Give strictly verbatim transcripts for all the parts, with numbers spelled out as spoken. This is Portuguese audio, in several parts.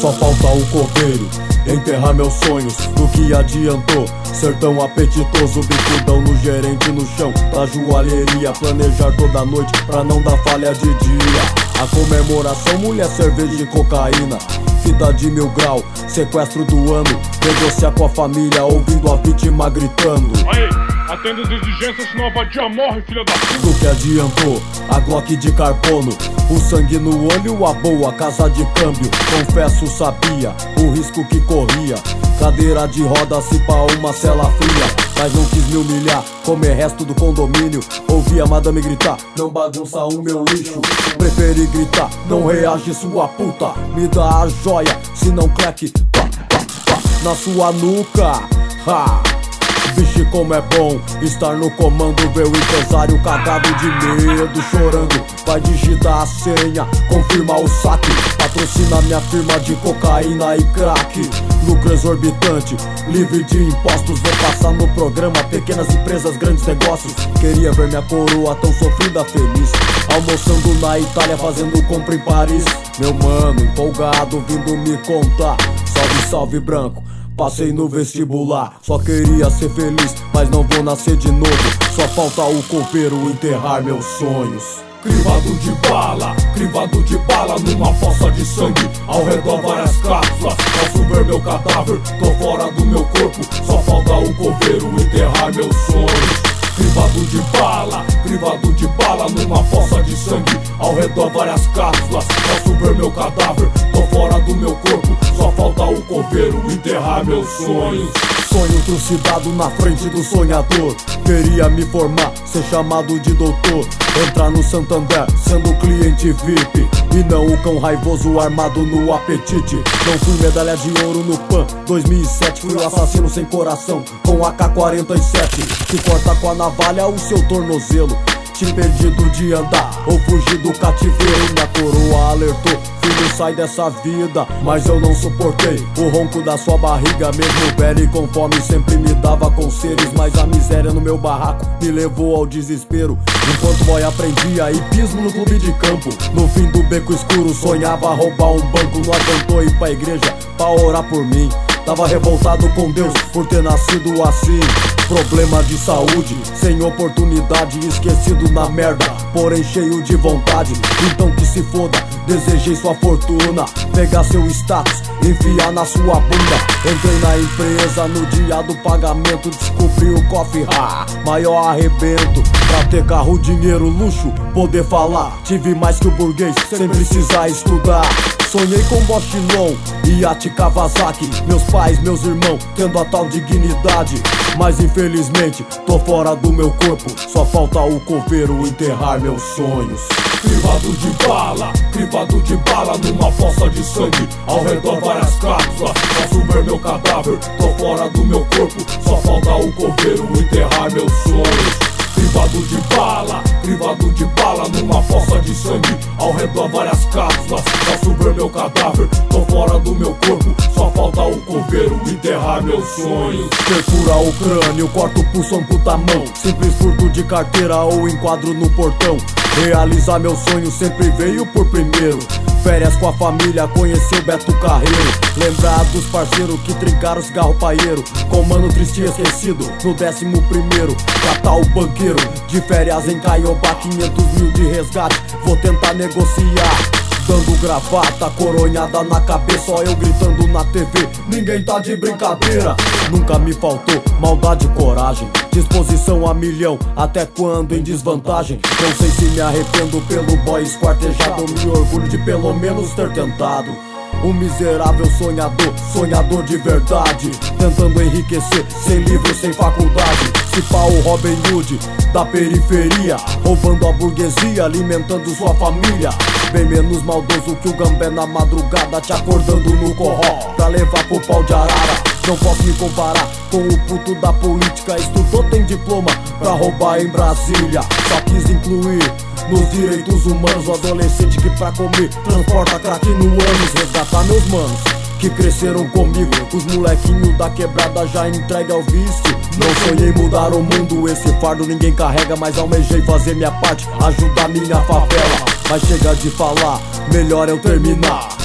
Só falta o coveiro enterrar meus sonhos. Do que adiantou ser tão apetitoso? Bicudão no gerente no chão da joalheria. Planejar toda noite pra não dar falha de dia. A comemoração, mulher, cerveja e cocaína. Fita de mil grau, sequestro do ano. Negociar com a família, ouvindo a vítima gritando: aí, atenda as exigências, senão a vadia morre, filha da puta. Do que adiantou a Glock de carbono, o sangue no olho, a boa casa de câmbio. Confesso, sabia o risco que corria. Cadeira de roda, se pá uma cela fria. Mas não quis me humilhar, comer resto do condomínio. Ouvi a madame gritar: não bagunça o meu lixo. Preferi gritar: não reage, sua puta. Me dá a joia, se não crack, pá, pá, pá, na sua nuca. Ha! Vixe, como é bom estar no comando. Ver o empresário cagado de medo, chorando. Vai digitar a senha, confirma o saque. Patrocina minha firma de cocaína e crack. Lucro exorbitante, livre de impostos. Vou passar no programa pequenas empresas, grandes negócios. Queria ver minha coroa tão sofrida feliz, almoçando na Itália, fazendo compra em Paris. Meu mano, empolgado, vindo me contar: salve, salve branco, passei no vestibular. Só queria ser feliz, mas não vou nascer de novo. Só falta o coveiro enterrar meus sonhos. Crivado de bala, crivado de bala numa fossa de sangue. Ao redor várias cápsulas, posso ver meu cadáver. Tô fora do meu corpo, só falta o coveiro enterrar meus sonhos. Crivado de bala, crivado de bala numa fossa de sangue. Ao redor várias cápsulas, posso ver meu cadáver. Tô fora do meu corpo, só falta o coveiro enterrar meus sonhos. Sonho trucidado na frente do sonhador. Queria me formar, ser chamado de doutor. Entrar no Santander, sendo cliente V I P. E não o cão raivoso armado no apetite. Não fui medalha de ouro no Pan dois mil e sete. Fui o assassino sem coração, com A K quarenta e sete. Que corta com a navalha o seu tornozelo. Te impedido de andar ou fugir do cativeiro. Minha coroa alertou: filho, sai dessa vida. Mas eu não suportei o ronco da sua barriga. Mesmo velho e com fome sempre me dava conselhos. Mas a miséria no meu barraco me levou ao desespero. Enquanto boy aprendia hipismo no clube de campo. No fim do beco escuro sonhava roubar um banco. Não adiantou ir pra igreja pra orar por mim. Tava revoltado com Deus por ter nascido assim. Problema de saúde, sem oportunidade, esquecido na merda, porém cheio de vontade. Então que se foda, desejei sua fortuna. Pegar seu status, enfiar na sua bunda. Entrei na empresa no dia do pagamento. Descobri o cofre, ha, maior arrebento. Pra ter carro, dinheiro, luxo, poder falar. Tive mais que o burguês, sem precisar estudar. Sonhei com Boschilon, iate Kawasaki. Meus pais, meus irmãos, tendo a tal dignidade. Mas infelizmente, tô fora do meu corpo. Só falta o coveiro enterrar meus sonhos. Crivado de bala, crivado de bala numa fossa de sangue. Ao redor várias cápsulas, posso ver meu cadáver. Tô fora do meu corpo, só falta o coveiro enterrar meus sonhos. Crivado de bala, crivado de bala numa fossa de sangue. Ao redor várias cápsulas, posso ver meu cadáver. Tô fora do meu corpo, só falta o coveiro enterrar meus sonhos. Perfura o crânio, corta o pulso, amputa a mão. Simples furto de carteira ou enquadro no portão. Realizar meu sonho sempre veio por primeiro. Férias com a família, conhecer o Beto Carreiro. Lembrar dos parceiros que trincaram o cigarro paieiro. Com mano triste e esquecido, no décimo primeiro. Catar o banqueiro, de férias em Caiobá. Quinhentos mil de resgate, vou tentar negociar. Dando gravata, coronhada na cabeça. Só eu gritando na T V, ninguém tá de brincadeira. Nunca me faltou maldade e coragem, disposição a milhão, até quando em desvantagem. Não sei se me arrependo pelo boy esquartejado, ou me orgulho de pelo menos ter tentado. Um miserável sonhador, sonhador de verdade, tentando enriquecer, sem livro, sem faculdade. Se pá o Robin Hood da periferia, roubando a burguesia, alimentando sua família. Bem menos maldoso que o Gambé na madrugada, te acordando no corró pra levar pro pau de arara. Não posso me comparar com o puto da política. Estudou, tem diploma pra roubar em Brasília. Só quis incluir nos direitos humanos o adolescente que pra comer transporta crack no ânus. Resgatar meus manos que cresceram comigo, os molequinhos da quebrada já entregue ao vício. Não sonhei mudar o mundo, esse fardo ninguém carrega, mas almejei fazer minha parte, ajudar minha favela. Mas chega de falar, melhor eu terminar.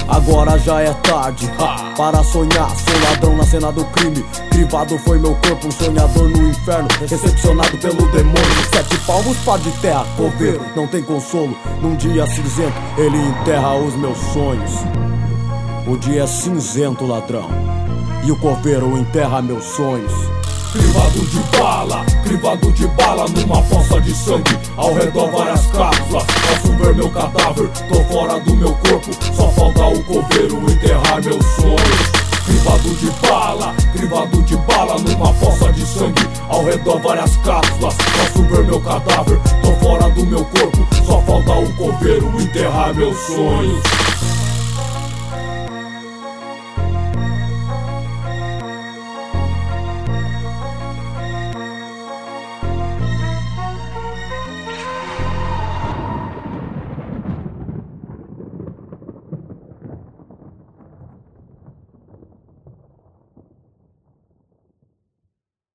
Agora já é tarde, ha, para sonhar. Sou ladrão na cena do crime. Crivado foi meu corpo, um sonhador no inferno, recepcionado pelo demônio. Sete palmos, par de terra, coveiro, não tem consolo. Num dia cinzento, ele enterra os meus sonhos. O dia é cinzento, ladrão, e o coveiro enterra meus sonhos. Crivado de bala, crivado de bala numa poça de sangue. Ao redor várias cápsulas, posso ver meu cadáver. Tô fora do meu corpo, só falta o coveiro enterrar meus sonhos. Crivado de bala, crivado de bala numa poça de sangue. Ao redor várias cápsulas, posso ver meu cadáver. Tô fora do meu corpo, só falta o coveiro enterrar meus sonhos.